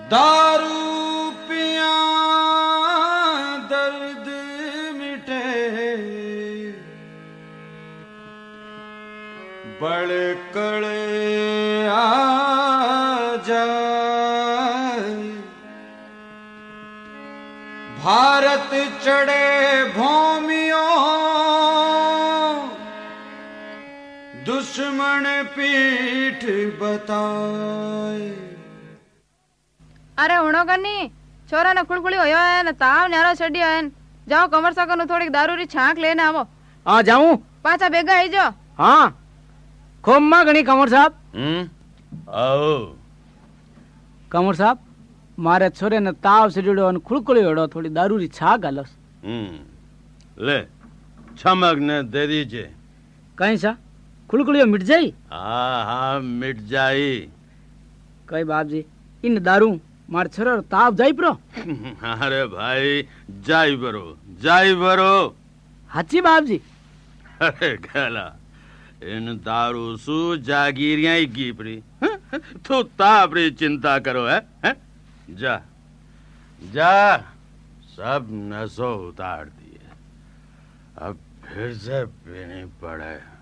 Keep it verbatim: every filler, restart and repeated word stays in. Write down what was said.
दारू पिया दर्द मिटे बड़कड़ आ जाए भारत चढ़े भूमियों दुश्मन पीठ बताए। अरे हुणो कनी छोरा ने खुड़खुड़ी होयो है न ताव न्यारो चढ़ियो है। जाओ कमर सको नु थोड़ी दारू री छांक लेने आवो। हां जाऊं पाछा बेगा आई जो। हां खूब मा गणी कमर साहब। हम्म आओ कमर साहब मारे छोरे ने ताव से जुड़ो न खुड़खुड़ी होड़ो थोड़ी दारू री छांक गालस। हम्म ले छमक ने दे दीजिए। कहीं सा खुड़खुड़ियो मिट जाई? हाँ हाँ मिट जाई। कई बाप जी इन दारू मार छोरा ताव जाई प्रो। अरे भाई जाई बरो जाई बरो। हाची बाप जी। अरे गला इन दारू सु जागीरियां ही कीपरी तो तापरी चिंता करो है, है? जा जा सब नसो उतार दिए अब फिर से पीनी पड़े।